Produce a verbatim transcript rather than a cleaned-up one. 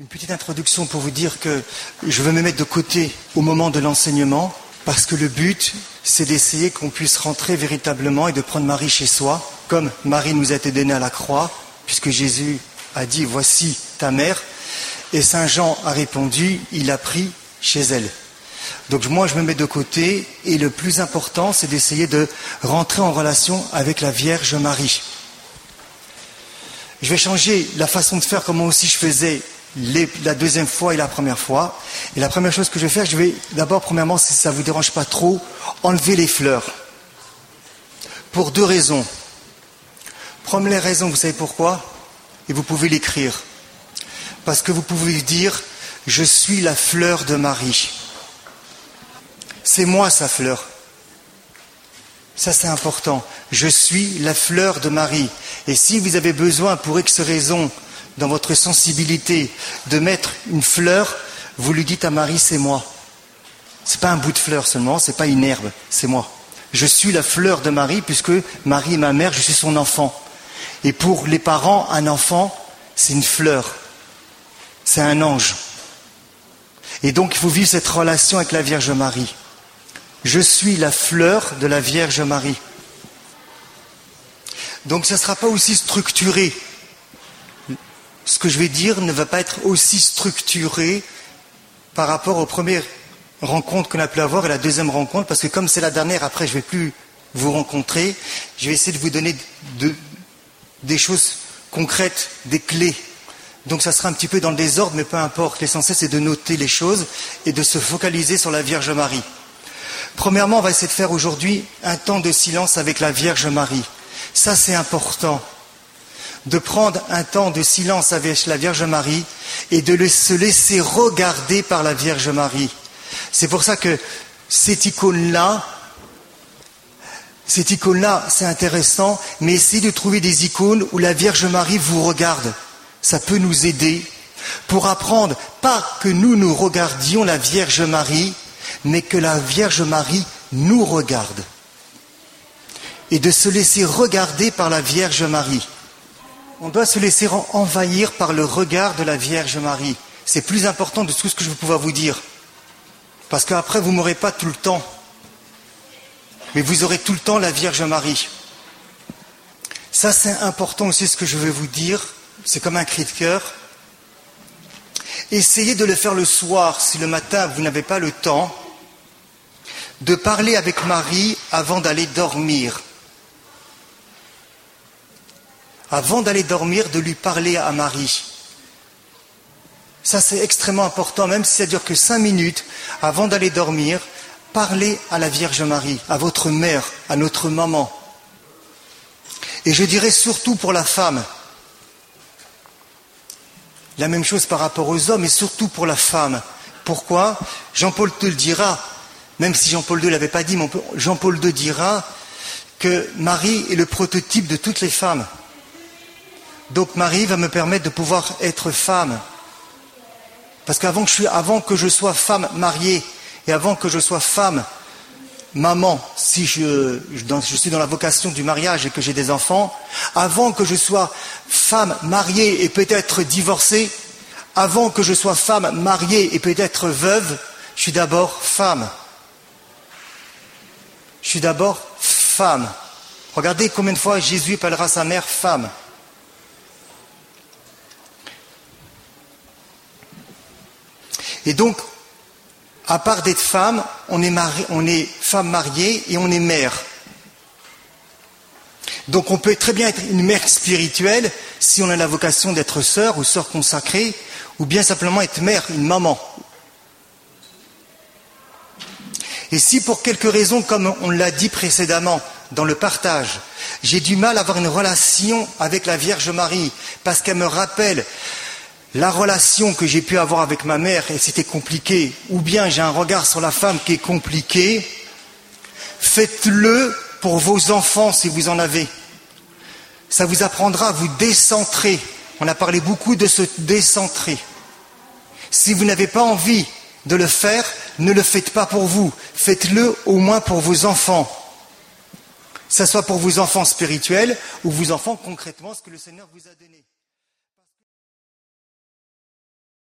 Une petite introduction pour vous dire que je veux me mettre de côté au moment de l'enseignement parce que le but, c'est d'essayer qu'on puisse rentrer véritablement et de prendre Marie chez soi, comme Marie nous a été donnée à la croix, puisque Jésus a dit « Voici ta mère ». Et Saint Jean a répondu « Il l'a pris chez elle ». Donc moi, je me mets de côté et le plus important, c'est d'essayer de rentrer en relation avec la Vierge Marie. Je vais changer la façon de faire comme moi aussi je faisais Les, la deuxième fois et la première fois. Et la première chose que je vais faire, je vais d'abord, premièrement, si ça ne vous dérange pas trop, enlever les fleurs. Pour deux raisons. Première raison, vous savez pourquoi? Et vous pouvez l'écrire. Parce que vous pouvez dire, je suis la fleur de Marie. C'est moi sa fleur. Ça, c'est important. Je suis la fleur de Marie. Et si vous avez besoin, pour X raison, dans votre sensibilité, de mettre une fleur, vous lui dites à Marie, c'est moi. C'est pas un bout de fleur seulement, c'est pas une herbe, c'est moi. Je suis la fleur de Marie, puisque Marie est ma mère, je suis son enfant. Et pour les parents, un enfant, c'est une fleur. C'est un ange. Et donc, il faut vivre cette relation avec la Vierge Marie. Je suis la fleur de la Vierge Marie. Donc, ça ne sera pas aussi structuré. Ce que je vais dire ne va pas être aussi structuré par rapport aux premières rencontres qu'on a pu avoir et la deuxième rencontre, parce que comme c'est la dernière, après je ne vais plus vous rencontrer, je vais essayer de vous donner de, des choses concrètes, des clés. Donc ça sera un petit peu dans le désordre, mais peu importe. L'essentiel, c'est de noter les choses et de se focaliser sur la Vierge Marie. Premièrement, on va essayer de faire aujourd'hui un temps de silence avec la Vierge Marie. Ça, c'est important. De prendre un temps de silence avec la Vierge Marie et de le, se laisser regarder par la Vierge Marie. C'est pour ça que cette icône-là, cette icône-là, c'est intéressant, mais essayez de trouver des icônes où la Vierge Marie vous regarde. Ça peut nous aider pour apprendre, pas que nous nous regardions la Vierge Marie, mais que la Vierge Marie nous regarde. Et de se laisser regarder par la Vierge Marie. On doit se laisser envahir par le regard de la Vierge Marie. C'est plus important de tout ce que je vais pouvoir vous dire. Parce qu'après, vous n'aurez pas tout le temps. Mais vous aurez tout le temps la Vierge Marie. Ça, c'est important aussi ce que je vais vous dire. C'est comme un cri de cœur. Essayez de le faire le soir, si le matin, vous n'avez pas le temps, de parler avec Marie avant d'aller dormir. Avant d'aller dormir, de lui parler à Marie. Ça, c'est extrêmement important, même si ça dure que cinq minutes, avant d'aller dormir, parlez à la Vierge Marie, à votre mère, à notre maman. Et je dirais surtout pour la femme, la même chose par rapport aux hommes, et surtout pour la femme. Pourquoi? Jean-Paul deux le dira, même si Jean-Paul deux ne l'avait pas dit, mais Jean-Paul deux dira que Marie est le prototype de toutes les femmes. Donc Marie va me permettre de pouvoir être femme. Parce qu'avant que je, avant que je sois femme mariée et avant que je sois femme maman, si je, je, dans, je suis dans la vocation du mariage et que j'ai des enfants, avant que je sois femme mariée et peut-être divorcée, avant que je sois femme mariée et peut-être veuve, je suis d'abord femme. Je suis d'abord femme. Regardez combien de fois Jésus appellera sa mère femme. Et donc, à part d'être femme, on est, mari, on est femme mariée et on est mère. Donc on peut très bien être une mère spirituelle si on a la vocation d'être sœur ou sœur consacrée, ou bien simplement être mère, une maman. Et si pour quelque raison, comme on l'a dit précédemment dans le partage, j'ai du mal à avoir une relation avec la Vierge Marie, parce qu'elle me rappelle la relation que j'ai pu avoir avec ma mère et c'était compliqué, ou bien j'ai un regard sur la femme qui est compliqué, faites-le pour vos enfants si vous en avez. Ça vous apprendra à vous décentrer. On a parlé beaucoup de se décentrer. Si vous n'avez pas envie de le faire, ne le faites pas pour vous. Faites-le au moins pour vos enfants. Que ce soit pour vos enfants spirituels ou vos enfants concrètement, ce que le Seigneur vous a donné.